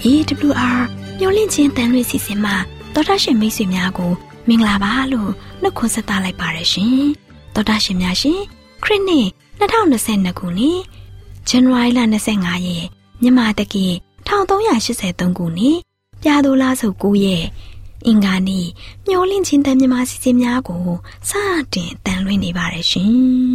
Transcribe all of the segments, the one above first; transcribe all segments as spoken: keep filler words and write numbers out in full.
A W R မျော်လင့်ခြင်းတန်လွင့်စီစဉ်မှာတော်တာရှင်မိတ်ဆွေများကိုမင်္ဂလာပါလို့နှုတ်ခွန်းဆက်သလိုက်ပါရရှင်တော်တာရှင်များရှင်ခရစ်နှစ်နှစ်ထောင်နှစ်ဆယ်နှစ်ခုနှစ်ဇန်နဝါရီလ၂၅ရက်မြန်မာတက္ကီ၁၃၈၃ခုနှစ်ပြာသိုလဆုပ်၉ရက်အင်္ဂါနေ့မျော်လင့်ခြင်းတန်မြမစီစဉ်များကိုစတင်တန်လွင့်နေပါရရှင်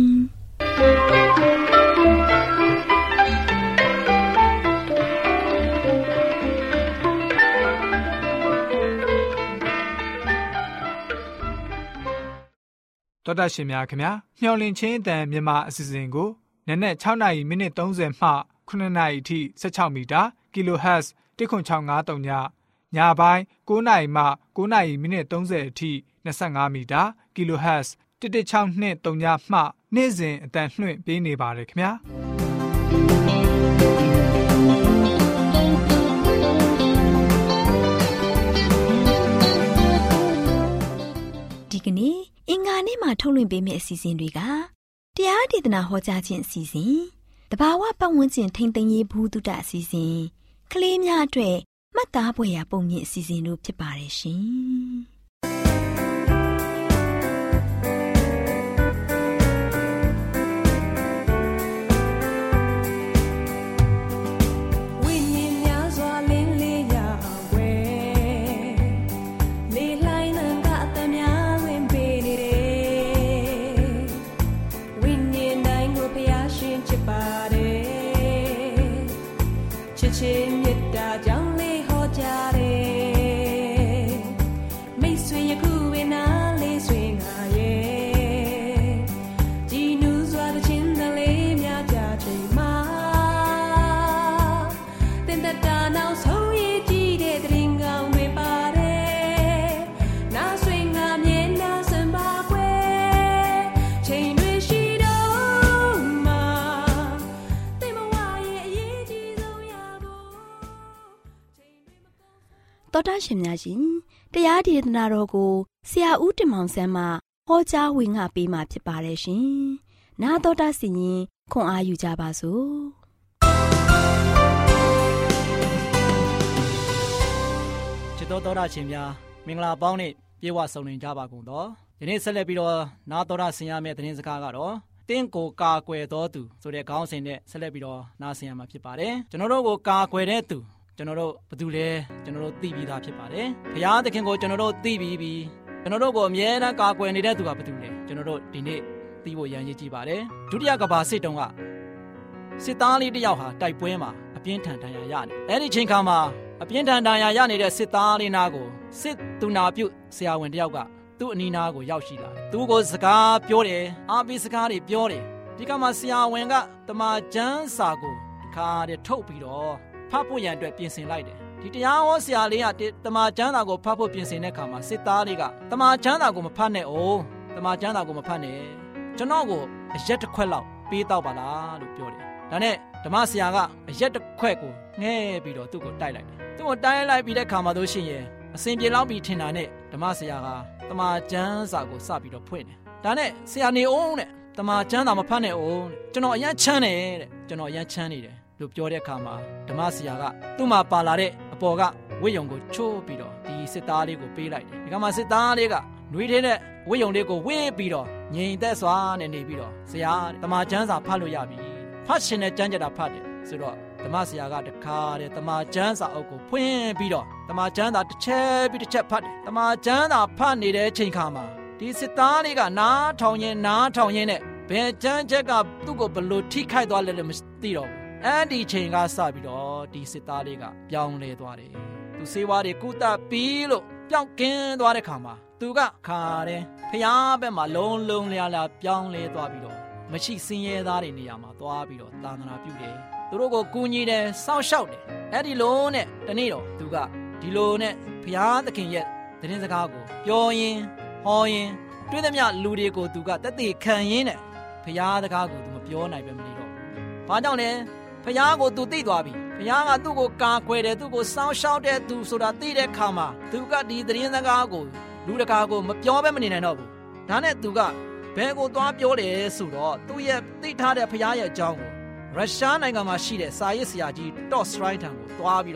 တော်တာရှင်များခင်ဗျာမျော်လင့်ခြင်းအတန်မြန်မာအစီအစဉ်ကိုနက်နက်၆နာရီမိနစ်၃၀မှခုနှစ်နာရီအထိ၁၆မီတာ Kilohertz တစ်ခွန်၆၅၃ညညပိုင်း၉နာရီမှ၉နာရီမိနစ်၃၀အထိ၂၅မီတာ Kilohertz တစ်တစ်၆နှစ်၃ညမှနေ့စဉ်အတန်လွှင့်ပေးနေပါတယ်ခင်ဗျာဒီကနေ့အင်္ဂါနေ့မှာထုတ်လွှင့်ပေးမယ့်အစီအစဉ်တွေကတရားဒေသနာဟောကြားခြင်းအစီအစဉ်တဘာဝပတ်ဝန်းကျင်ထိန်းသိမ်းရေးဘူးတုတအစီအစဉ်ကလေးများအတွက်မှတ်သားဖွယ်ရာပုံမြင့်အစီအစဉ်တို့ဖြစ်ပါတယ်ရှင်တော်တာရှင်များရှင်တရားဒေသနာတော်ကိုဆရာဦးတင်မောင်ဆန်းမှဟောကြားဝင်ငါပေးมาဖြစ်ပါတယ်ရှင်။နာတော်တာစီရင်ခွန်အားယူကြပါစို့။ချစ်တော်တော်တာရှင်များမင်္ဂလာပေါင်းနဲ့ပြေဝဆုံနေကြပါကုန်တော့ဒီနေ့ဆက်လက်ပြီးတော့နာတော်တာဆင်ရမယ့်သတင်းစကားကတော့တင့်ကိုကာကွယ်တော်သူဆိုတဲ့ခေါင်းစဉ်နဲ့ဆက်လက်ပြီးတော့နားဆင်ရမှာဖြစ်ပါတယ်။ကျွန်တော်တို့ကိုကာကွယ်တဲ့သူကျွန်တော်တို့ဘာလို့လဲကျွန်တော်တို့သိပြီးသားဖြစ်ပါတယ်။ဘုရားသခင်ကိုကျွန်တော်တို့သိပြီးပြီကျွန်တော်တို့ကိုအမြဲတမ်းကာကွယ်နေတဲ့သူကဘာလို့လဲကျွန်တော်တို့ဒီနေ့သိဖို့ရန်ရည်ကြည့်ပါတယ်။ဒုတိယကမ္ဘာစစ်တုန်းကစစ်သားလေးတစ်ယောက်ဟာတိုက်ပွဲမှာအပြင်းထန်ဒဏ်ရာရနေ။အဲ့ဒီချိန်ခါမှာအပြင်းထန်ဒဏ်ရာရနေတဲ့စစ်သားလေးနာကိုစစ်သူနာပြုဆရာဝန်တစ်ယောက်ကသူ့အနီးနားကိုရောက်ရှိလာတယ်။သူ့ကိုစကားပြောတယ်အားပေးစကားတွေပြောတယ်။ဒီကမှာဆရာဝန်ကတမန်ကျမ်းစာကိုခါတဲ့ထုတ်ပြီးတော့ဖတ်ဖို့ရန်အတွက်ပြင်ဆင်လိုက်တယ်ဒီတရားဟောဆရာလေးကတမန်ကျမ်းစာကိုဖတ်ဖို့ပြင်ဆင်တဲ့အခါမှာစစ်သားလေးကတမန်ကျမ်းစာကိုမဖတ်နဲ့အောင်တမန်ကျမ်းစာကိုမဖတ်နဲ့ကျွန်တော်ကိုအရက်တစ်ခွက်လောက်ပေးတော့ပါလားလို့ပြောတယ်ဒါနဲ့ဓမ္မဆရာကအရက်တစ်ခွက်ကိုငဲပြီးတော့သူ့ကိုတိုက်လိုက်တယ်သူ့ကိုတိုက်လိုက်ပြီးတဲ့အခါမှာတို့ရှိရင်အစဉ်ပြေလောက်ပြီးထင်တာနဲ့ဓမ္မဆရာကတမန်ကျမ်းစာကိုစပြီးတော့ဖွင့်တယ်ဒါနဲ့ဆရာနေအောင်တဲ့တမန်ကျမ်းစာမဖတ်နဲ့အောင်ကျွန်တော်အရက်ချမ်းတယ်တဲ့ကျွန်တော်အရက်ချမ်းနေတယ်လို့ပြောတဲ့အခါမှာဓမ္မဆရာကသူ့မှာပါလာတဲ့အပေါ်ကဝိယုံကိုချိုးပြီးတော့ဒီစစ်သားလေးကိုပေးလိုက်တယ်ဒီကမှာစစ်သားလေးကနှွေးတဲ့ဝိယုံလေးကိုဝေးပြီးတော့ငြိမ်သက်စွာနဲ့နေပြီးတော့ဆရာတမန်ကျမ်းစာဖတ်လို့ရပြီဖတ်ရှင်တဲ့ကျမ်းကြတာဖတ်တယ်ဆိုတော့ဓမ္မဆရာကတခါတဲ့တမန်ကျမ်းစာအုပ်ကိုဖွင့်ပြီးတော့တမန်ကျမ်းစာတစ်ချက်ပြီးတစ်ချက်ဖတ်တယ်တမန်ကျမ်းစာဖတ်နေတဲ့ချိန်ခါမှာဒီစစ်သားလေးကနားထောင်ရင်နားထောင်ရင်နဲ့ဘယ်ကျမ်းချက်ကသူ့ကိုဘယ်လိုထိခိုက်သွားလဲလို့မသိတော့ဘူးအဲ့ဒီချိန်ကစပြီးတော့ဒီစစ်သားလေးကပြောင်းလဲသွားတယ်သူစေဝါတွေကုသပြီးလို့ပြောင်းကင်းသွားတဲ့ခါမှာသူကခါတယ်ဖျားဘက်မှာလုံးလုံးလျားလျားပြောင်းလဲသွားပြီးတော့မရှိစင်းရဲသားတွေနေရာမှာသွားပြီးတော့သာသနာပြုတယ်သူတို့ကိုကူညီတယ်စောင့်ရှောက်တယ်အဲ့ဒီလိုနဲ့တနေ့တော့သူကဒီလိုနဲ့ဖျားသခင်ရဲ့သတင်းစကားကိုပြောရင်းဟောရင်းတွေ့သမျှလူတွေကိုသူကတက်တည်ခံရင်းနဲ့ဖျားစကားကိုသူမပြောနိုင်ပဲမနေတော့ဘူးဘာကြောင့်လဲဖျားကိုသူသိသွားပြီဖျားကသူ့ကိုကာကွယ်တယ်သူ့ကိုစောင့်ရှောက်တဲ့သူဆိုတာသိတဲ့ခါမှာသူကဒီသတင်းစကားကိုလူတကာကိုမပြောဘဲမနေနိုင်တော့ဘူးဒါနဲ့သူကဘယ်ကိုသွားပြောတယ်ဆိုတော့သူ့ရဲ့သိထားတဲ့ဖျားရဲ့အကြောင်းကိုရုရှားနိုင်ငံမှာရှိတဲ့စာရေးဆရာကြီးတော့စထရိုင်းထံကိုသွားပြီးတော့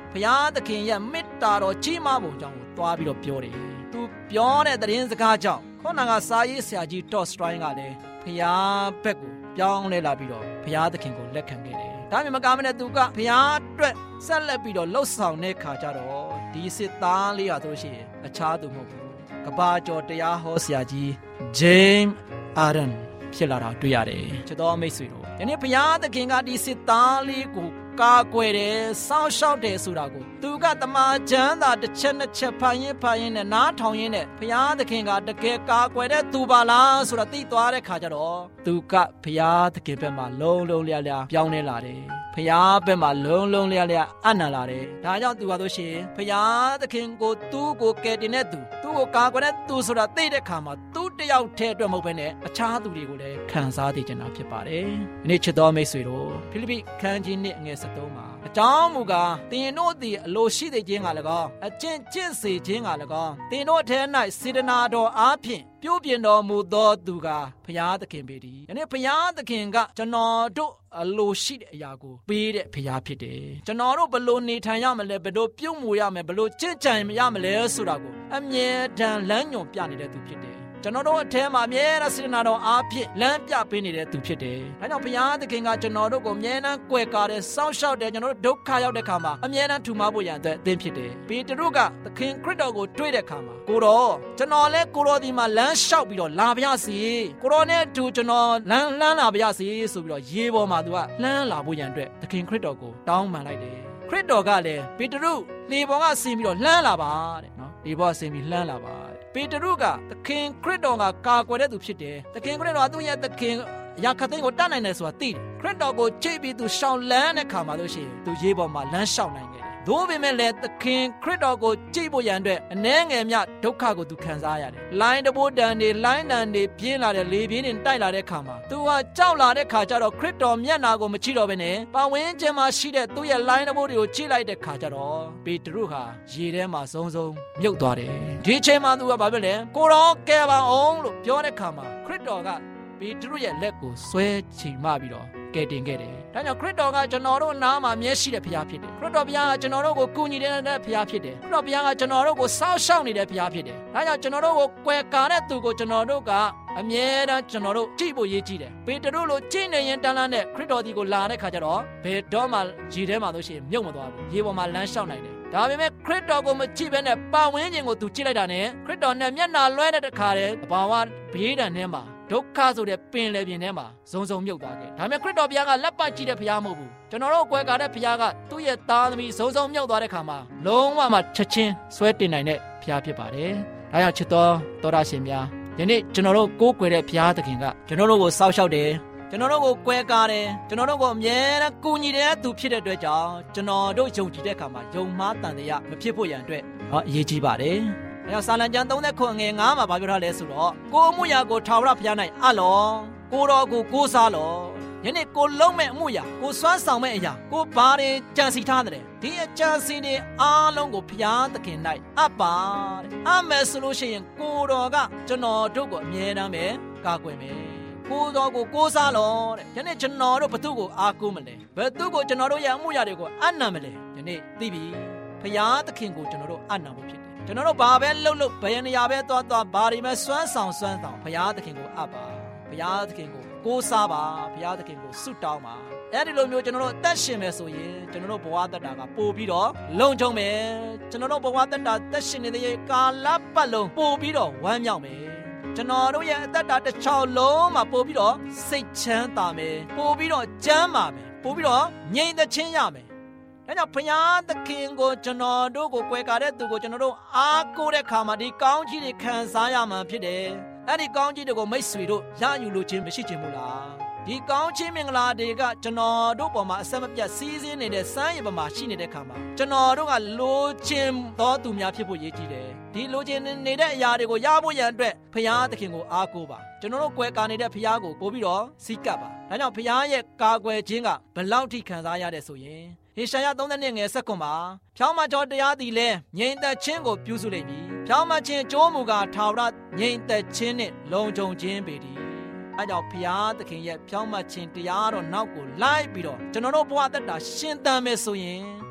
ဘုရားသခင်ရဲ့မေတ္တာတော်ကြီးမားပုံကြောင့်ကိုသွားပြီးတော့ပြောတယ်သူပြောတဲ့သတင်းစကားကြောင့်ခေါနာကစာရေးဆရာကြီးတော့စထရိုင်းကလည်းဘုရားဘက်ကိုပြောင်းလဲလာပြီးတော့ဘုရားသခင်ကိုလက်ခံခဲ့တယ်ဒါမှမကမနဲ့သူကဘုရားအတွက်ဆက်လက်ပြီးတော့လှုပ်ဆောင်တဲ့ခါကြတော့ဒီစစ်သားလေးဟာဆိုလို့ရှိရင်အခြားသူမဟုတ်ဘူးကဘာကျော်တရားဟောဆရာကြီးဂျိမ်းအာရန်ဖြစ်လာတာတွေ့ရတယ်ချစ်တော်မိတ်ဆွေတို့ယနေ့ဘုရားသခင်ကဒီစစ်သားလေးကိုကာကွယ်တယ်စောင့်ရှောက်တယ်ဆိုတာကိုသူကတမန်ကျမ်းသာတစ်ချက်နှစ်ချက်ဖတ်ရင်ဖတ်ရင်နဲ့နားထောင်ရင်းနဲ့ဘုရားသခင်ကတကယ်ကာကွယ်တဲ့သူပါလားဆိုတာသိသွားတဲ့ခါကျတော့သူကဘုရားသခင်ဘက်မှာလုံးလုံးလျားလျားပြောင်းလဲလာတယ်ဘုရားဘက်မှာလုံးလုံးလျားလျားအနံ့လာတယ်ဒါကြောင့်သူကဆိုရှင်ဘုရားသခင်ကိုသူ့ကိုကယ်တင်တဲ့သူသူ့ကိုကာကွယ်တဲ့သူဆိုတာသိတဲ့ခါမှာသူတယောက်တည်းအတွက်မဟုတ်ဘဲနဲ့အခြားသူတွေကိုလည်းခံစားသိကြတာဖြစ်ပါတယ်ဒီနေ့ချစ်တော်မိတ်ဆွေတို့ဖိလိပ္ပိခန်းကြီးနှစ်ငယ်ဆက်သုံးမှာအကြောင်းမူကားသင်တို့သည်အလိုရှိသေးခြင်းက၎င်းအကျင့်ကျင့်စေခြင်းက၎င်းသင်တို့ထဲ၌စေတနာတော်အားဖြင့်ပြုပြင်တော်မူသောသူကဘုရားသခင်ပေတည်းယနေ့ဘုရားသခင်ကကျွန်တော်တို့အလိုရှိတဲ့အရာကိုပေးတဲ့ဘုရားဖြစ်တယ်ကျွန်တော်တို့ဘလို့နေထိုင်ရမလဲဘလို့ပြုမှုရမယ်ဘလို့ကျင့်ကြံရမလဲဆိုတာကိုအမြဲတမ်းလမ်းညွှန်ပြနေတဲ့သူဖြစ်တယ်ကျွန်တော်တို့အထဲမှာအမြဲတမ်းစေတနာတော်အားဖြင့်လမ်းပြပေးနေတဲ့သူဖြစ်တယ်။ဒါကြောင့်ဘုရားသခင်ကကျွန်တော်တို့ကိုအမြဲတမ်းကြွယ်ကာတဲ့စောင့်ရှောက်တဲ့ကျွန်တော်တို့ဒုက္ခရောက်တဲ့ခါမှာအမြဲတမ်းထူမဖို့ရန်အတွက်အသင်ဖြစ်တယ်။ပေတရုကသခင်ခရစ်တော်ကိုတွေ့တဲ့ခါမှာကိုတော်ကျွန်တော်လဲကိုတော်ဒီမှာလမ်းလျှောက်ပြီးတော့လာပါရစေ။ကိုတော်နဲ့အတူကျွန်တော်လမ်းလမ်းလာပါရစေဆိုပြီးတော့ရေပေါ်မှာသူကလမ်းလာဖို့ရန်အတွက်သခင်ခရစ်တော်ကိုတောင်းပန်လိုက်တယ်။ခရစ်တော်ကလည်းပေတရုလေပေါ်ကဆင်းပြီးတော့လှမ်းလာပါတဲ့နော်လေပေါ်ဆင်းပြီးလှမ်းလာပါပေတရုကသခင်ခရစ်တော်ကကာကွယ်တဲ့သူဖြစ်တယ်သခင်ခရစ်တော်ကသူ့ရဲ့သခင်အရာခတ်သိမ်းကိုတတ်နိုင်တယ်ဆိုတာသိတယ်ခရစ်တော်ကိုကြိတ်ပြီးသူရှောင်လန်းတဲ့ခါမှာလို့ရှိရင်သူရေပေါ်မှာလမ်းလျှောက်နိုင်တယ်သို့ပေမဲ့လည်းသခင်ခရစ်တော်ကိုကြိတ်ဖို့ရန်အတွက်အနှဲငယ်မြဒုက္ခကိုသူခံစားရတယ်လိုင်းတဘိုးတန်တွေလိုင်းတန်တွေပြင်းလာတဲ့လေပြင်းတွေတိုက်လာတဲ့ခါမှာသူကကြောက်လာတဲ့ခါကျတော့ခရစ်တော်မျက်နာကိုမကြည့်တော့ဘဲနဲ့ပဝင်းကျင်မှာရှိတဲ့သူ့ရဲ့လိုင်းတဘိုးတွေကိုကြည့်လိုက်တဲ့ခါကျတော့ပေတရုဟာရေထဲမှာစုံစုံမြုပ်သွားတယ်ဒီချိန်မှာသူကဘာဖြစ်လဲကိုတော်ကယ်ပါအောင်လို့ပြောတဲ့ခါမှာခရစ်တော်ကပေတရုရဲ့လက်ကိုဆွဲချီမှပြီးတော့ကယ်တင်ခဲ့တယ်။ဒါကြောင့်ခရစ်တော်ကကျွန်တော်တို့နားမှာမျက်ရှိတဲ့ဘုရားဖြစ်တယ်။ခရစ်တော်ဘုရားကကျွန်တော်တို့ကိုကူညီတဲ့ဘုရားဖြစ်တယ်။ခရစ်တော်ဘုရားကကျွန်တော်တို့ကိုစောင့်ရှောက်နေတဲ့ဘုရားဖြစ်တယ်။ဒါကြောင့်ကျွန်တော်တို့ကိုကွယ်ကာတဲ့သူကိုကျွန်တော်တို့ကအမြဲတမ်းကျွန်တော်တို့ကြည့်ဖို့ရည်ကြည့်တယ်။ပေတရုလိုကြည့်နေရင်တန်းလန်းနဲ့ခရစ်တော်ဒီကိုလာတဲ့ခါကျတော့ဘယ်တော့မှရေထဲမှာလို့ရှိရင်မြုပ်မသွားဘူး။ရေပေါ်မှာလမ်းလျှောက်နိုင်တယ်။ဒါပေမဲ့ခရစ်တော်ကိုမကြည့်ဘဲနဲ့ပါဝင်းခြင်းကိုသူကြည့်လိုက်တာနဲ့ခရစ်တော်နဲ့မျက်နှာလွှဲတဲ့ခါတည်းတဘာဝဘေးဒဏ်ထဲမှာဒုက္ခဆိုတဲ့ပင်လယ်ပြင်ထဲမှာဇုံဇုံမြုပ်သွားခဲ့ဒါပေမဲ့ခရစ်တော်ဘုရားကလက်ပတ်ကြည့်တဲ့ဘုရားမဟုတ်ဘူးကျွန်တော်တို့ကွယ်ကာတဲ့ဘုရားကသူ့ရဲ့သားသမီးဇုံဇုံမြုပ်သွားတဲ့ခါမှာလုံးဝမှချက်ချင်းဆွဲတင်နိုင်တဲ့ဘုရားဖြစ်ပါတယ်ဒါကြောင့်ချစ်တော်သောရရှင်များယနေ့ကျွန်တော်တို့ကိုးကွယ်တဲ့ဘုရားသခင်ကကျွန်တော်တို့ကိုစောင့်ရှောက်တယ်ကျွန်တော်တို့ကိုကွယ်ကာတယ်ကျွန်တော်တို့ကိုအမြဲတမ်းကူညီတဲ့သူဖြစ်တဲ့အတွက်ကြောင့်ကျွန်တော်တို့ယုံကြည်တဲ့အခါမှာယုံမှားတန်တရားမဖြစ်ဖို့ရန်အတွက်ဟောအရေးကြီးပါတယ်အဲတော့စာလံကျမ်းသုံးခုငယ်ငါးမှာပြောထားလဲဆိုတော့ကိုအမှုရာကိုထာဝရဘုရား၌အလောကိုတော်ကိုကိုးစားလောယနေ့ကိုလုံးမဲ့အမှုရာကိုစွမ်းဆောင်မဲ့အရာကိုဘာတွေကြံစီထားတယ်ဒီအကြံစီတွေအားလုံးကိုဘုရားသခင်၌အပ်ပါတဲ့အမယ်ဆိုလို့ရှိရင်ကိုတော်ကကျွန်တော်တို့ကိုအမြဲတမ်းပဲကာကွယ်မယ်ကိုတော်ကိုကိုးစားလို့တဲ့ယနေ့ကျွန်တော်တို့ဘသူကိုအားကိုးမလဲဘသူကိုကျွန်တော်တို့ရဲ့အမှုရာတွေကိုအနံ့မလဲယနေ့သိပြီဘုရားသခင်ကိုကျွန်တော်တို့အနံ့ဖို့ဖြစ်တယ်ကျွန်တော်တို့ဘာပဲလှုပ်လှုပ်ဘယ်နေရာပဲသွားသွားဘာတွေပဲစွမ်းဆောင်စွမ်းဆောင်ဘုရားသခင်ကိုအပ်ပါဘုရားသခင်ကိုကိုးစားပါဘုရားသခင်ကိုဆုတောင်းပါအဲ့ဒီလိုမျိုးကျွန်တော်တို့အသက်ရှင်မယ်ဆိုရင်ကျွန်တော်တို့ဘဝတတ္တာကပို့ပြီးတော့လုံခြုံမယ်ကျွန်တော်တို့ဘဝတတ္တာသက်ရှင်နေတဲ့ကာလပတ်လုံးပို့ပြီးတော့ဝမ်းမြောက်မယ်ကျွန်တော်တို့ရဲ့အသက်တာတစ်ချောင်းလုံးမှာပို့ပြီးတော့စိတ်ချမ်းသာမယ်ပို့ပြီးတော့ကျမ်းမာမယ်ပို့ပြီးတော့ငြိမ်သက်ခြင်းရမယ်ဒါကြောင့်ဘုရားသခင်ကိုကျွန်တော်တို့ကိုကွယ်ကာတဲ့သူကိုကျွန်တော်တို့အားကိုးတဲ့ခါမှာဒီကောင်းကြီးတွေခံစားရမှာဖြစ်တယ်အဲ့ဒီကောင်းကြီးတွေကိုမိတ်ဆွေတို့ရယူလို့ခြင်းမရှိခြင်းဘူးလားဒီကောင်းခြင်းမင်္ဂလာတွေကကျွန်တော်တို့ပေါ်မှာအဆက်မပြတ်စီးဆင်းနေတဲ့စမ်းရည်ပေါ်မှာရှိနေတဲ့ခါမှာကျွန်တော်တို့ကလိုချင်သောသူများဖြစ်ဖို့ရည်ကြီးတယ်ဒီလိုချင်နေတဲ့အရာတွေကိုရဖို့ရန်အတွက်ဘုရားသခင်ကိုအားကိုးပါကျွန်တော်တို့ကွယ်ကာနေတဲ့ဘုရားကိုပို့ပြီးတော့စီးကပ်ပါဒါကြောင့်ဘုရားရဲ့ကာကွယ်ခြင်းကဘယ်လောက်ထိခံစားရတဲ့ဆိုရင်ဟေရှာယသုံးငယ်ဆက်ကွန်မှာဖြောင်းမကျော်တရားသည်လဲငြိမ်သက်ခြင်းကိုပြုစုလိမ့်မည်ဖြောင်းမခြင်းအကျိုးမူကားထာဝရငြိမ်သက်ခြင်းနှင့်လုံခြုံခြင်းပေတည်းအဲကြောင့်ဘုရားသခင်ရဲ့ဖြောင်းမခြင်းတရားတော်နောက်ကိုလိုက်ပြီးတော့ကျွန်တော်တို့ဘဝသက်တာရှင်သန်မယ်ဆိုရင်ဘ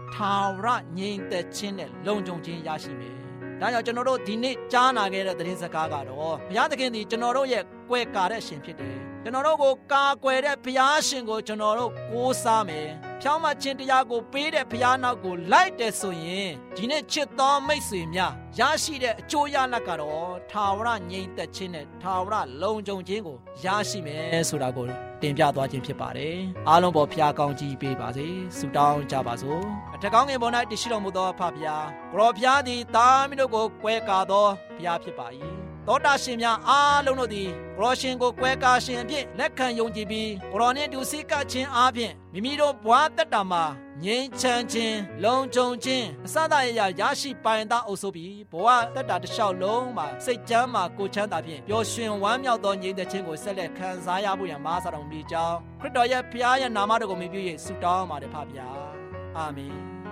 ထာဝရငြိမ်သက်ခြင်းနဲ့လုံခြုံခြင်းရရှိမယ်။ဒါကြောင့်ကျွန်တော်တို့ဒီနေ့ကြားနာခဲ့တဲ့သတင်းစကားကတော့ဘုရားသခင်သည်ကျွန်တော်တို့ရဲ့ကွယ်ကာတဲ့ရှင်ဖြစ်တယ်။ကျွန်တော်တို့ကိုကာကွယ်တဲ့ဘုရားရှင်ကိုကျွန်တော်တို့ကိုးစားမယ်။ဖြောင်းမခြင်းတရားကိုပေးတဲ့ဘုရားနောက်ကိုလိုက်တယ်ဆိုရင်ဒီနေ့ချစ်တော်မိတ်ဆွေများရရှိတဲ့အကျိုးရလဒ်ကတော့ထာဝရငြိမ်သက်ခြင်းနဲ့ထာဝရလုံခြုံခြင်းကိုရရှိမယ်ဆိုတာကိုတင်ပြသွားခြင်းဖြစ်ပါတယ်။အားလုံးပေါ်ဘုရားကောင်းကြီးပေးပါစေ။ဆုတောင်းကြပါစို့။အထက်ကောင်းငယ်ပေါ်၌တရှိတော်မူသောဖဖျားကိုရောဘုရားသည်သားမီးတို့ကိုကွဲကာသောဘုရားဖြစ်ပါ၏။သောတာရှင်များအားလုံးတို့သည်ကိုရောရှင်ကိုကွဲကာရှင်အဖြစ်လက်ခံယုံကြည်ပြီးကိုရောနှင့်တူစိတ်ကခြင်းအားဖြင့်မိမိတို့ဘဝတက်တာမှာငြိမ်းချမ်းခြင်းလုံခြုံခြင်းအစသာရရရရှိပိုင်သောအုပ်စုပြီးဘဝတက်တာတစ်လျှောက်လုံးမှာစိတ်ချမ်းမှာကိုချမ်းသာဖြင့်ပျော်ရွှင်ဝမ်းမြောက်သောငြိမ်းသက်ခြင်းကိုဆက်လက်ခံစားရဖို့ရန်မားစားတော်မူကြောင်းခရစ်တော်ရဲ့ဖခင်ရဲ့နာမတော်ကိုမြည်ပြီးဆုတောင်းပါတယ်ဖခင်အာမင်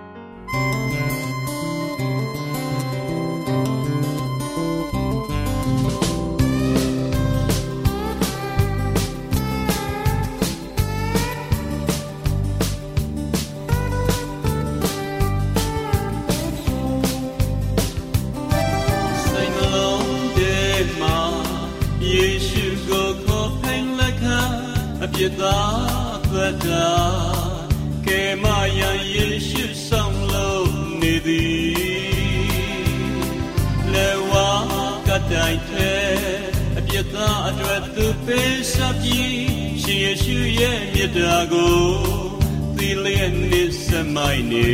ပြစ်သားသက်တာကဲမယံယေရှုဆောင်လို့နေသည်လေဝါကတိုင်တဲ့အပြစ်သားအတွက်သူပေးစပြီးရှင်ယေရှုရဲ့မြတ်တာကိုသီလျက်နဲ့စမိုင်းနေ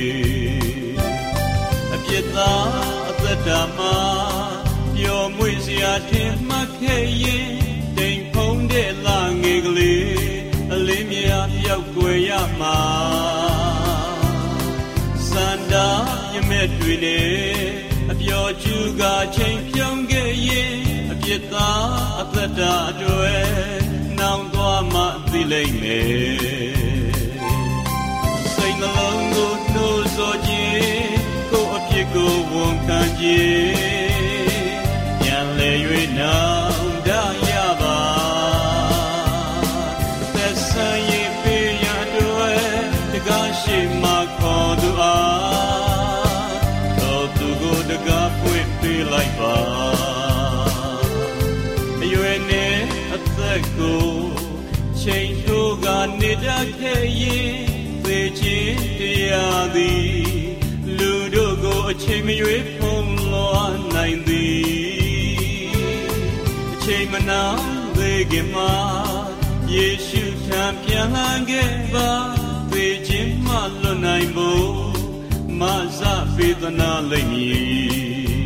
အပြစ်သားအသက်တာမှာပျော်မွေ့စရာထင်မှတ်ခဲ့ရင်တိမ်ဖုံးတဲ့လာငယ်ကလေးအလင်းမြပြောက်ွယ်ရမှာစန္ဒာရမဲ့တွေနဲ့အပျော်ကျူးကချိန်ဖြုံးခဲ့ရင်အပြစ်သားအသက်တာတွေနောင်သွားမှသိလိမ့်မယ်စိတ်နှလုံးကိုနှိုးဆော်ခြင်းကိုအပြစ်ကိုဝန်ခံခြင်းပြန်လဲ၍နောင်တရပါသက်ဆိုင်ရင်ပေးရတွေ့တကားရှိမှခေါ်သူအားတော့သူကိုတကားဖွင့်ပေးလိုက်ပါအရွယ်နဲ့အသက်ကိုချိန်ထိုးကနေတတ်ခဲ့ရင်သေခြင်းတရားသည်လူတို့ကိုအချိန်မရွေးဖုံးလွှမ်းနိုင်သည်အချိန်မနာသေးခင်မှာယေရှုထံပြန်လာခဲ့ပါသေခြင်းမှလွတ်နိုင်ဖို့မဆပေးသနာလိမ့်မည်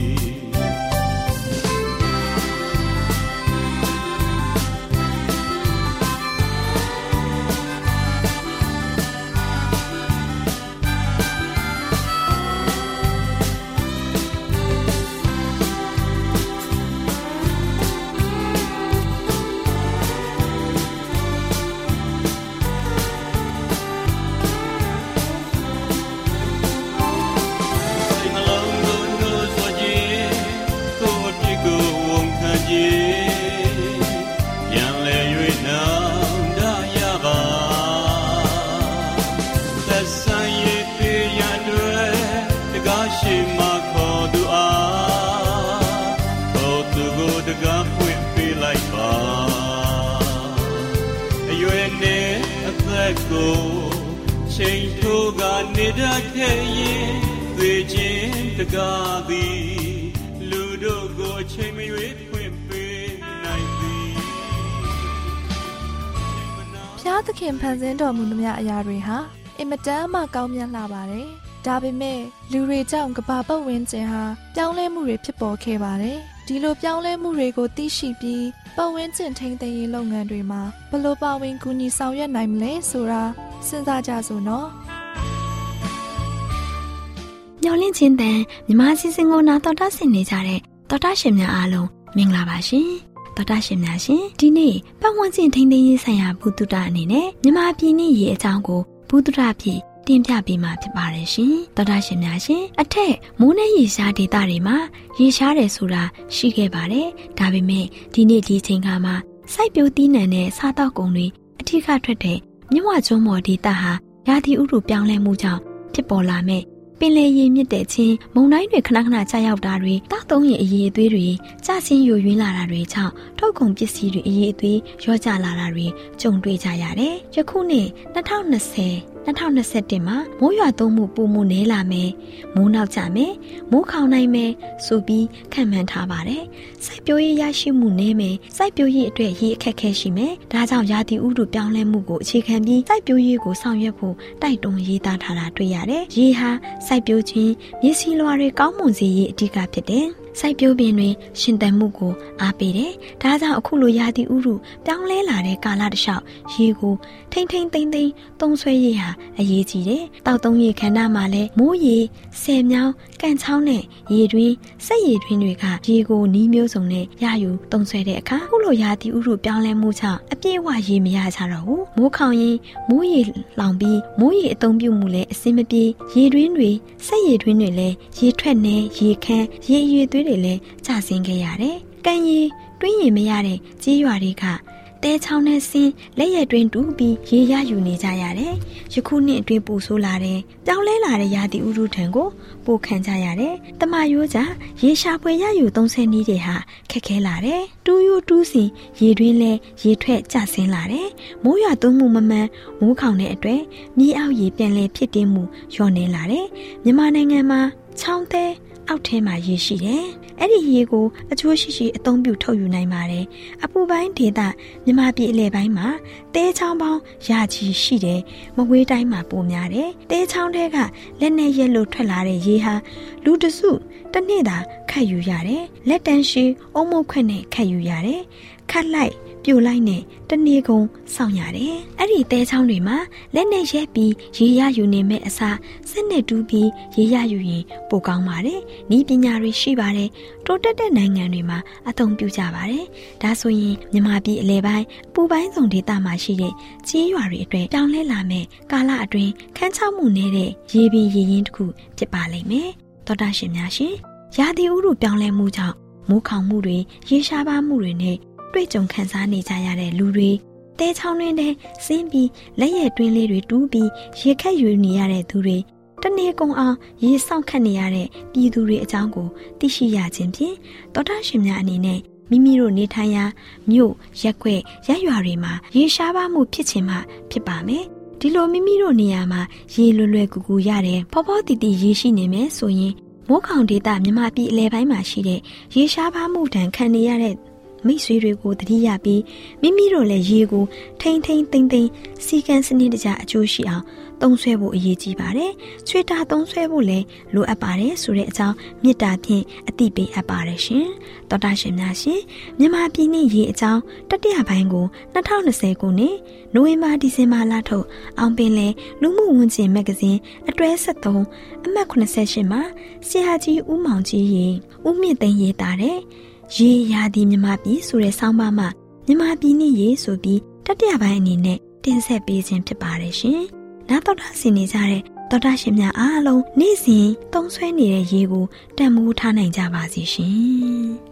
ကိုချိန်ထိုးကနေတတ်ခဲ့ရင်သေခြင်းတကားသည်လူတို့ကိုအချိန်မရွေးဖွင့်ပေးနိုင်သည်ဖျားသခင်ဖန်ဆင်းတော်မူသမျှအရာတွေဟာအင်မတန်မှကောင်းမြတ်လာပါတယ်ဒါပေမဲ့လူတွေကြောင့်ကမ္ဘာပတ်ဝန်းကျင်ဟာပြောင်းလဲမှုတွေဖြစ်ပေါ်ခဲ့ပါတယ်ဒီလိုပြောင်းလဲမှုတွေကိုသိရှိပြီးပတ်ဝန်းကျင်ထိန်းသိမ်းရေးလုပ်ငန်းတွေမှာဘယ်လိုပါဝင်ကူညီဆောင်ရွက်နိုင်မလဲဆိုတာစဉ်းစားကြစို့နော်ညော်လင့်ချင်းတန်မြမစီစဉ်ကိုနာတော်တာဆင်နေကြတဲ့တော်တာရှင်များအားလုံးမင်္ဂလာပါရှင်တော်တာရှင်များရှင်ဒီနေ့ပတ်ဝန်းကျင်ထိန်းသိမ်းရေးဆိုင်ရာဘုဒ္ဓတာအနေနဲ့မြမပြည်နည်းရေးအကြောင်းကိုဘုဒ္ဓတာပြည်တင်ပြပေးမှာဖြစ်ပါတယ်ရှင်တော်တာရှင်များရှင်အထက်မိုးနဲ့ရေရှားဒေသတွေမှာရေရှားတယ်ဆိုတာရှိခဲ့ပါတယ်ဒါပေမဲ့ဒီနေ့ဒီချိန်ခါမှာစိုက်ပျိုးသီးနှံနဲ့စားတောက်ကုန်တွေအထူးထွက်တဲ့မြဝကျွန်းမော်ဒေသဟာရာသီဥတုပြောင်းလဲမှုကြောင့်ဖြစ်ပေါ်လာမဲ့ပင်လယ်ရေမြင့်တဲ့ချင်းမုန်တိုင်းတွေခဏခဏကြာရောက်တာတွေတောက်သုံးရင်အရေးအသွေးတွေကျဆင်းယိုယွင်းလာတာတွေကြောင့်ထုတ်ကုန်ပစ္စည်းတွေအရေးအသွေးရောကျလာတာတွေကြုံတွေ့ကြရတယ်။ယခုနှစ်၂၀၂၀ ၂၀၂၁မှာမိုးရွာသွန်းမှုပိုမိုနည်းလာမယ်။မိုးနောက်ကျမယ်။မိုးခေါင်နိုင်မယ်ဆိုပြီးခန့်မှန်းထားပါတယ်။စိုက်ပျိုးရေးရရှိမှုနည်းမယ်။စိုက်ပျိုးရေးအတွက်ရေအခက်အခဲရှိမယ်။ဒါကြောင့်ရာသီဥတုပြောင်းလဲမှုကိုအခြေခံပြီးစိုက်ပျိုးရေးကိုဆောင်ရွက်ဖို့တိုက်တွန်းရေးသားထားတာတွေ့ရတယ်။ရေဟာစိုက်ပျိုးခြင်းမြေစီလွှာတွေကောင်းမွန်စေရေးအဓိကဖြစ်တယ်။စိုက်ပျိုးပင်တွေရှင်သန်မှုကိုအားပေးတယ်။ဒါကြောင့်အခုလိုရာသီဥတုပြောင်းလဲလာတဲ့ကာလတစ်လျှောက်ရေကိုထိမ့်ထိမ့်သိမ့်သိမ့်သုံးဆွဲရေးဟာအရေးကြီးတယ်။တောက်သုံးရေခန္ဓာမှာလည်းမိုးရေဆယ်မြောင်းကန်ချောင်းနဲ့ရေတွင်းစက်ရေတွင်းတွေကရေကိုနီးမျိုးစုံနဲ့ရယူသုံးဆွဲတဲ့အခါအခုလိုရာသီဥတုပြောင်းလဲမှုကြောင့်အပြည့်အဝရေမရကြတော့ဘူး။မိုးခေါင်ရင်မိုးရေလောင်ပြီးမိုးရေအသုံးပြုမှုလည်းအဆင်မပြေရေတွင်းတွေစက်ရေတွင်းတွေလည်းရေထွက်နေရေခမ်းရေအရွေသွေးတွေလည်းကျဆင်းခဲ့ရတယ်။ကံရီတွင်းရင်မရတဲ့ကြေးရွာတွေကတဲချောင်းနဲ့ဆင်းလက်ရက်တွင်းတူပြီးရေရယူနေကြရတယ်။ယခုနှစ်အတွင်းပူဆိုးလာတယ်။ပြောင်းလဲလာတဲ့ရာသီဥတုထံကိုပိုခံကြရတယ်။တမယိုးကြရေရှာဖွေရယူသုံးဆနည်းတွေဟာခက်ခဲလာတယ်။တူးယူတူးစင်ရေတွင်းလဲရေထွက်ကျဆင်းလာတယ်။မိုးရွာသွန်းမှုမမှန်မိုးခေါင်တဲ့အတွက်မြေအောက်ရေပြန်လဲဖြစ်တင်းမှုလျော့နေလာတယ်။မြန်မာနိုင်ငံမှာချောင်းသေးအောက်ထဲမှာရေရှိတယ်။အဲ့ဒီရေကိုအချိုးရှိရှိအသုံးပြုထုတ်ယူနိုင်ပါတယ်။အပူပိုင်းဒေသမြန်မာပြည်အလယ်ပိုင်းမှာတဲချောင်းပေါင်းရာချီရှိတယ်။မကွေးတိုင်းမှာပိုများတယ်။တဲချောင်းထဲကလက်နဲ့ရက်လို့ထွက်လာတဲ့ရေဟာလူတစုတစ်နေ့သာခတ်ယူရတယ်။လက်တန်းရှိအုံမုတ်ခွက်နဲ့ခတ်ယူရတယ်။ခတ်လိုက်ပြိုလိုက်နဲ့တနေ့ကုန်စောင့်ရတယ်။အဲ့ဒီတဲချောင်းတွေမှာလက်နဲ့ရက်ပြီးရေရယူနေမဲ့အစားစက်နဲ့တူးပြီးရေရယူရင်ပိုကောင်းပါတယ်။ဤပညာတွေရှိပါတယ်။တိုးတက်တဲ့နိုင်ငံတွေမှာအသုံးပြုကြပါတယ်။ဒါဆိုရင်မြန်မာပြည်အလဲပိုင်းအပူပိုင်းစုံဒေသမှာရှိတဲ့ကြေးရွာတွေအတွက်ပြောင်းလဲလာမဲ့ကာလအတွင်းခန်းချောက်မှုနေတဲ့ရေပင်ရေရင်းတစ်ခုဖြစ်ပါလိမ့်မယ်။သောတာရှင်များရှင်ရာသီဥတုပြောင်းလဲမှုကြောင့်မိုးခေါင်မှုတွေရေရှားပါမှုတွေနဲ့တွေ့ကြုံခံစားနေကြရတဲ့လူတွေတဲချောင်းတွင်နဲ့ဆင်းပြီးလက်ရက်တွင်းလေးတွေတူးပြီးရေခက်ယူနေရတဲ့သူတွေတနေ့ကုန်အောင်ရေဆောင်ခတ်နေရတဲ့ပြည်သူတွေအကြောင်းကိုသိရှိရခြင်းဖြင့်သောတာရှင်များအနေနဲ့မိမိတို့နေထိုင်ရာမြို့ရက်ွက်ရက်ရွာတွေမှာရေရှားပါမှုဖြစ်ခြင်းမှဖြစ်ပါမယ်။ဒီလိုမိမိတို့နေရာမှာရေလွယ်လွယ်ကူကူရတယ်ဖောဖောတီတီရေရှိနေမယ်ဆိုရင်မိုးခေါင်ဒေသမြမပြည်အလဲပိုင်းမှာရှိတဲ့ရေရှားပါမှုတန်ခံနေရတဲ့မိတ်ဆွေတွေကိုတတိယပြီးမိမိတို့လည်းရေကိုထိမ့်ထိမ့်သိမ့်သိမ့်စီကံစနစ်တကျအကျိုးရှိအောင်သုံးဆွဲဖို့အရေးကြီးပါတယ်။ချွေတာသုံးဆွဲဖို့လည်းလိုအပ်ပါတယ်ဆိုတဲ့အကြောင်းမေတ္တာဖြင့်အသိပေးအပ်ပါတယ်ရှင်။သောတာရှင်များရှင်မြန်မာပြည်နှင့်ရေအကြောင်းတတိယပိုင်းကို၂၀၂၀ခုနှစ်နိုဝင်ဘာဒီဇင်ဘာလထုတ်အောင်ပင်လယ်လူမှုဝန်ကျင်မဂ္ဂဇင်းအတွဲဆက်သုံးအမှတ်၇၈မှာဆရာကြီးဦးမောင်ကြီးရေဦးမြင့်သိန်းရေးသားတဲ့ရေရာသီမြန်မာပြည်ဆိုတဲ့ဆောင်းပါးမှာမြန်မာပြည်နှင့်ရေဆိုပြီးတတိယပိုင်းအနေနဲ့တင်ဆက်ပေးခြင်းဖြစ်ပါတယ်ရှင်။နားတော်တာဆင်နေကြတဲ့တော်တာရှင်များအားလုံးနေ့စဉ်သုံးဆွဲနေတဲ့ရေကိုတန်မိုးထားနိုင်ကြပါစေရှင်။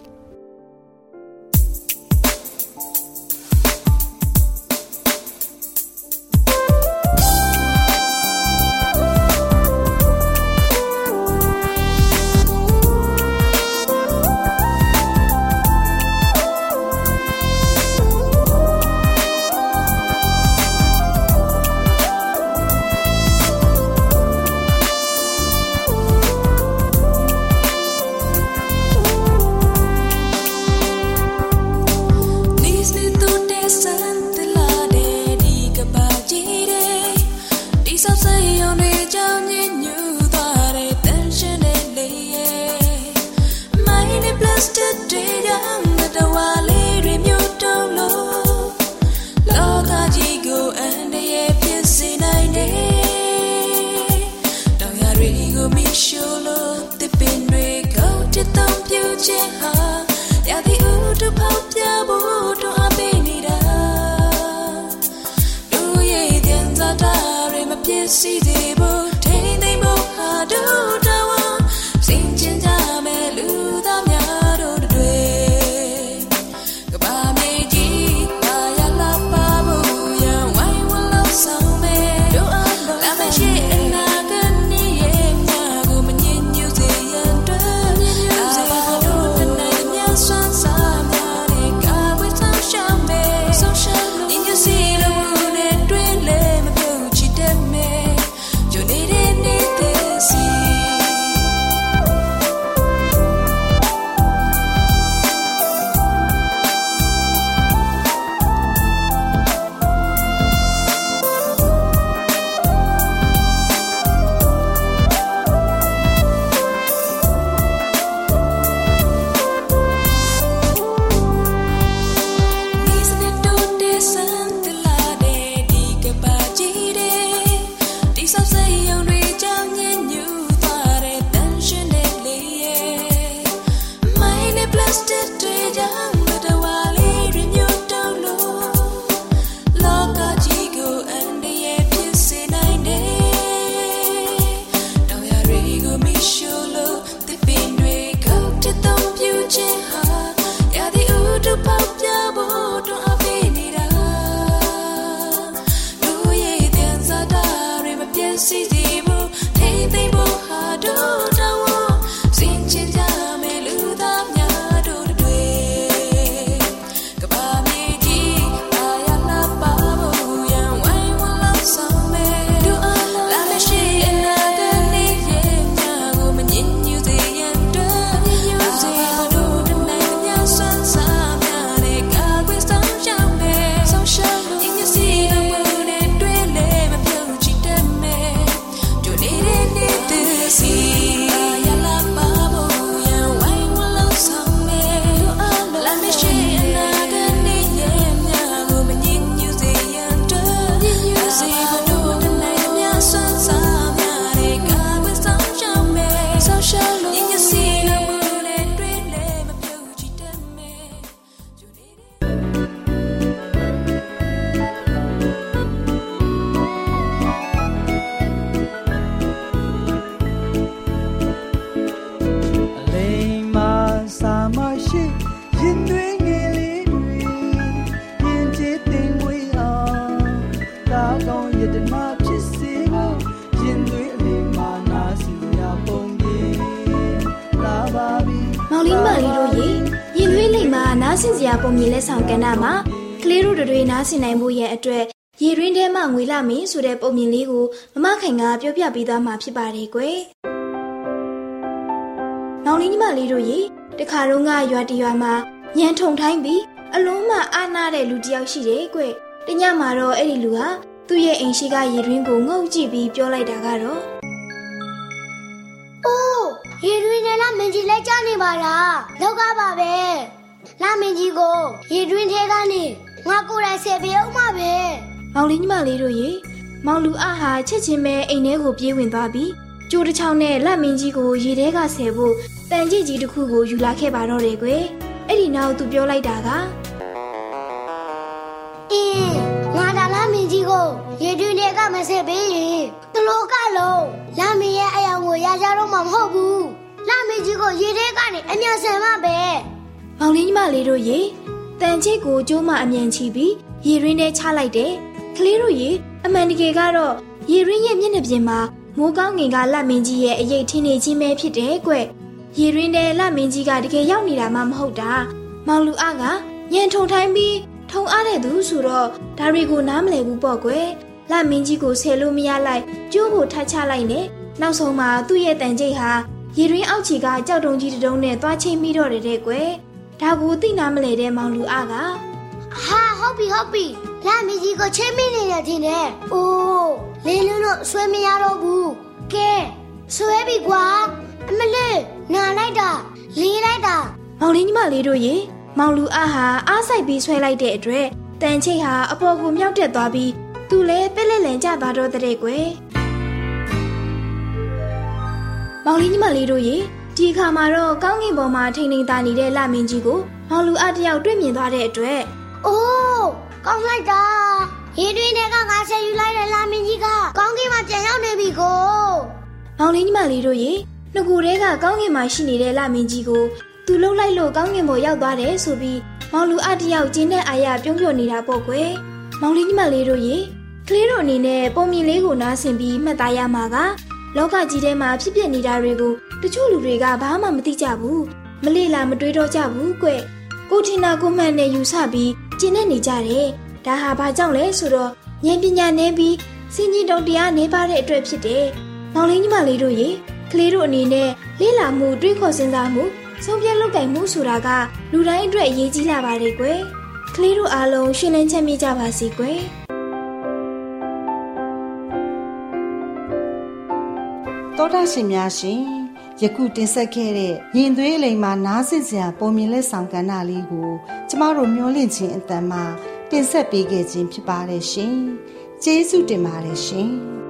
See the boat, take the boat, I do the one. Sing Jinja, Meluda, Miado, the way. Goodbye, Meiji, I love Babu, young, why will love some man? Do I love a shit and I can ဆင်စရာပုံမြင်လက်ဆောင်ကဏ္ဍမှာကလေးတို့တွေနားဆင်နိုင်မှုရဲ့အတွက်ရေရင်းထဲမှာငွေလာမင်းဆိုတဲ့ပုံမြင်လေးကိုမမခိုင်ကပြောပြပေးသွားမှာဖြစ်ပါတယ်ကွယ်။မောင်လေးညီမလေးတို့ရေတခါတော့ကရွာတရွာမှာညံထုံထိုင်းပြီးအလုံးမအားနာတဲ့လူတစ်ယောက်ရှိတယ်ကွ။တညမှာတော့အဲ့ဒီလူဟာသူ့ရဲ့အိမ်ရှိကရေရင်းကိုငုတ်ကြည့်ပြီးပြောလိုက်တာကတော့အိုးရေရင်းနဲ့လာမင်းကြီးလက်ကျနေပါလားလောက်ကားပါပဲလာမင်းကြီးကိုရေရင်းထဲကနေငါကိုယ်တိုင်ဆယ်ပြေအောင်ပါပဲမောင်လေးညီမလေးတို့ရေမောင်လူအဟာချက်ချင်းပဲအိမ်ထဲကိုပြေးဝင်သွားပြီးကျိုးတစ်ချောင်းနဲ့လက်မင်းကြီးကိုရေထဲကဆယ်ဖို့တန်ကြီးကြီးတစ်ခုကိုယူလာခဲ့ပါတော့တယ်ကွယ်အဲ့ဒီနောက်သူပြောလိုက်တာကအင်းငါဒါလာမင်းကြီးကိုရေတွင်းထဲကမဆယ်ပေးရင်တလို့ကလုံးလာမင်းရဲ့အယောင်ကိုရကြတော့မှမဟုတ်ဘူးလာမင်းကြီးကိုရေထဲကနေအမြန်ဆယ်မှပဲမောင်လေးညီမလေးတို့ရေတန်ကြီးကိုကျိုးမအမြန်ချီပြီးရေရင်းထဲချလိုက်တယ်ကလေးတို့ရေအမှန်တကယ်ကတော့ရေရင်းရဲ့မျက်နှာပြင်မှာမိုးကောင်းငင်ကလက်မင်းကြီးရဲ့အရေးထင်းနေခြင်းပဲဖြစ်တယ်ကွရေရင်းထဲလက်မင်းကြီးကတကယ်ရောက်နေတာမှမဟုတ်တာမောင်လူအကညံထုံထိုင်းပြီးထုံအားတဲ့သူဆိုတော့ဒါတွေကိုနားမလည်ဘူးပေါ့ကွယ်လက်မင်းကြီးကိုဆယ်လို့မရလိုက်ကျိုးကိုထပ်ချလိုက်နဲ့နောက်ဆုံးမှာသူ့ရဲ့တန်ကြိတ်ဟာရေရင်းအောက်ခြေကကြောက်တုံကြီးတုံးနဲ့သွားချိမိတော့တယ်တဲ့ကွယ်ဒါကိုသိနာမလဲတဲ့မောင်လူအကဟာဟုတ်ပြီဟုတ်ပြီလာမကြီးကိုချိမိနေတယ်ထင်တယ်အိုးလင်းလုံးတော့ဆွဲမရတော့ဘူးကဲဆွဲပြီကွာအမလေးနာလိုက်တာလေးလိုက်တာမောင်လေးညီမလေးတို့ရေမောင်လူအဟာအားဆိုင်ပြီးဆွဲလိုက်တဲ့အတွက်တန်ချိတ်ဟာအပေါ်ကိုမြောက်တက်သွားပြီးသူလည်းပက်လက်လန်ကျသွားတော့တဲ့ကွယ်မောင်လေးညီမလေးတို့ရေဒီခါမှာတော့ကောင်းကင်ပေါ်မှာထိန်ထိန်သာနေတဲ့လမင်းကြီးကိုမောင်လူအတယောက်တွေ့မြင်သွားတဲ့အတွက်အိုးကောင်းလိုက်တာရေတွင်းထဲကငါဆက်ယူလိုက်တဲ့လမင်းကြီးကကောင်းကင်မှာပြန်ရောက်နေပြီကိုမောင်လေးညီမလေးတို့ရေနှကူထဲကကောင်းကင်မှာရှိနေတဲ့လမင်းကြီးကိုသူလှုပ်လိုက်လို့ကောင်းကင်ပေါ်ရောက်သွားတယ်ဆိုပြီးမောင်လူအတယောက်ကျင်းတဲ့အာရပြုံးပြနေတာပေါ့ကွယ်မောင်လေးညီမလေးတို့ရေကလေးတို့အနေနဲ့ပုံမြင်လေးကိုနားဆင်ပြီးမှတ်သားရမှာကလောကကြီးထဲမှာဖြစ်ပျက်နေတာတွေကိုတချို့လူတွေကဘာမှမသိကြဘူးမလေ့လာမတွေးတော့ကြဘူးကွကိုထင်တာကိုမှန်နဲ့ယူဆပြီးကျင့်နေနေကြတယ်ဒါဟာဘာကြောင့်လဲဆိုတော့ဉာဏ်ပညာနည်းပြီးစင်ကြီးတုံတရားနည်းပါတဲ့အတွက်ဖြစ်တယ်မောင်လေးညီမလေးတို့ရေကလေးတို့အနေနဲ့လေ့လာမှုတွေးခေါ်စဉ်းစားမှုဆုံးဖြတ်လုပ်ကိုင်မှုဆိုတာကလူတိုင်းအတွက်အရေးကြီးလာပါတယ်ကွယ်ကလေးတို့အားလုံးရှင်လန်းချမ်းမြေ့ကြပါစေကွယ်သောတာရှင်များရှင်ယခုတင်ဆက်ခဲ့တဲ့ရင်သွေးအလိမ်မှာနားဆင်စရာပုံမြင်လက်ဆောင်ကဏ္ဍလေးကိုကျမတို့မျှဝင့်ခြင်းအတန်မှာတင်ဆက်ပေးခဲ့ခြင်းဖြစ်ပါတယ်ရှင်ကျေးဇူးတင်ပါတယ်ရှင်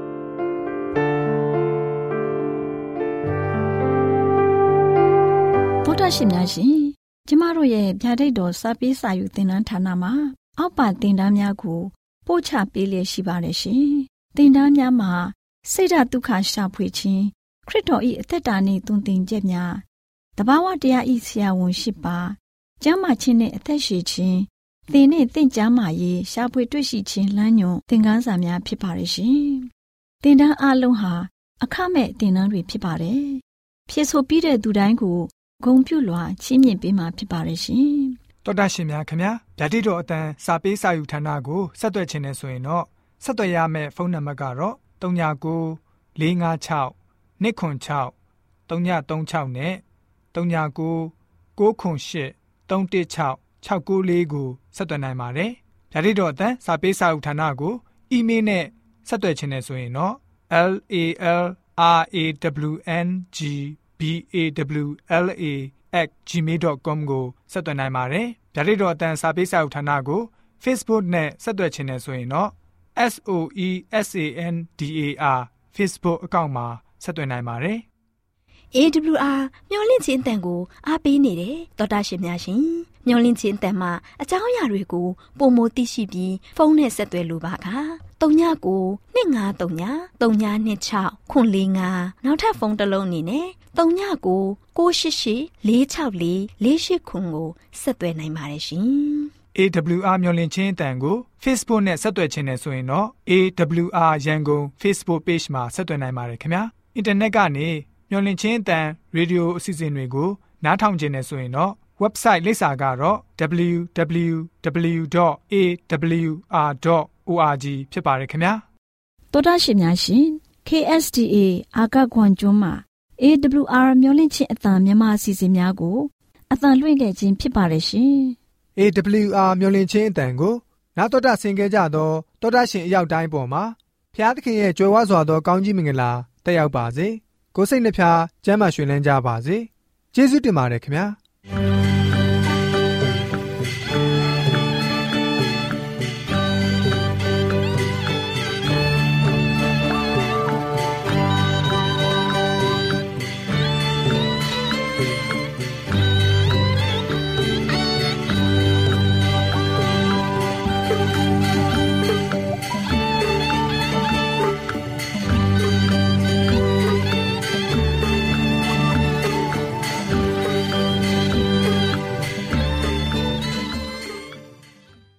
သောတာရှင်များရှင်ကျမတို့ရဲ့ဗျာဒိတ်တော်စာပေးစာယူသင်တန်းဌာနမှာအောက်ပါသင်တန်းများကိုပို့ချပေးလျက်ရှိပါတယ်ရှင်သင်တန်းများမှာစိတ်ဓာတ်ဒုက္ခရှာဖွေခြင်းခရစ်တော်၏အသက်တာနှင့်တုန်သင်ချက်များတဘာဝတရား၏ဆရာဝန်ရှိပါကျမ်းမာခြင်းနှင့်အသက်ရှည်ခြင်းသင်နှင့်သင်ကျမ်းမာရေးရှာဖွေတွေ့ရှိခြင်းလမ်းညွန်သင်ခန်းစာများဖြစ်ပါရဲ့ရှင်သင်တန်းအလုံးဟာအခမဲ့သင်တန်းတွေဖြစ်ပါတယ်ဖြစ်ဆိုပြီးတဲ့သူတိုင်းကိုဂုဏ်ပြုလွှာချီးမြှင့်ပေးမှာဖြစ်ပါရဲ့ရှင်တော်တာရှင်များခင်ဗျာဗျာဒိတ်တော်အတန်းစာပေးစာယူဌာနကိုဆက်သွယ်ခြင်းနဲ့ဆိုရင်တော့ဆက်သွယ်ရမယ့်ဖုန်းနံပါတ်ကတော့သုံး၉လေးငါးခြောက်နှစ်ခွန်ခြောက်သုံးညသုံးချောက်နဲ့သုံးညကိုကိုခွန်ရှစ်သုံးတစ်ခြောက်ခြောက်ကိုလေးကိုဆက်သွင်းနိုင်ပါတယ်။ဗျာဒိတ်တော်အတန်းစာပေးစာဥထာဏာကိုအီးမေးလ်နဲ့ဆက်သွယ်ခြင်းနဲ့ဆိုရင်တော့ l a l r a w n g b a w l a at gmail dot com ကိုဆက်သွင်းနိုင်ပါတယ်။ဗျာဒိတ်တော်အတန်းစာပေးစာဥထာဏာကို Facebook နဲ့ဆက်သွယ်ခြင်းနဲ့ဆိုရင်တော့ S O E S A N D A R Facebook အကောင့်မှာဆက်သွင်းနိုင်ပါတယ်။ အေ ဒဘလျူ အာ မျော်လင့်ခြင်းအတန်ကိုအားပေးနေတယ်တော်တာရှင်များရှင်မျော်လင့်ခြင်းအတန်မှာအကြောင်းအရာတွေကိုပုံမသိရှိပြီးဖုန်းနဲ့ဆက်သွယ်လိုပါကသုံးညကိုနှစ်ငါးသုံးညသုံးညနှစ်ခြောက်ခွန်လေးငါနောက်ထပ်ဖုန်းတစ်လုံးအနေနဲ့သုံးညကိုကိုရှစ်ရှစ်လေးခြောက်လေးလေးရှစ်ခွန်ကိုဆက်သွယ်နိုင်ပါတယ်ရှင်။အေ ဒဘလျူ အာ မျော်လင့်ခြင်းအတန်ကို Facebook နဲ့ဆက်သွယ်ခြင်းနဲ့ဆိုရင်တော့ အေ ဒဘလျူ အာ ရန်ကုန် Facebook Page မှာဆက်သွယ်နိုင်ပါတယ်ခင်ဗျာအင်တာနက်ကနေမျော်လင့်ခြင်းအတန်ရေဒီယိုအစီအစဉ်တွေကိုနားထောင်ခြင်းနဲ့ဆိုရင်တော့ website လိပ်စာကတော့ double u double u double u dot a w r dot org ဖြစ်ပါတယ်ခင်ဗျာတော်တာရှင်များရှင် K S D A အာကခွန်ကျွန်းမှာ A W R မျိုးလင့်ချင်းအတန်မြန်မာအစီအစဉ်များကိုအတန်လွှင့်ခဲ့ခြင်းဖြစ်ပါတယ်ရှင် A W R မျိုးလင့်ချင်းအတန်ကိုနားတော်တာဆင်ခဲ့ကြတော့တော်တာရှင်အရောက်တိုင်းပေါ်မှာဖျားသခင်ရဲ့ကြွယ်ဝစွာသောကောင်းကြီးမင်္ဂလာတက်ရောက်ပါစေကိုယ်စိတ်နှဖျားကျမ်းမာရွှင်လန်းကြပါစေကျေးဇူးတင်ပါတယ်ခင်ဗျာ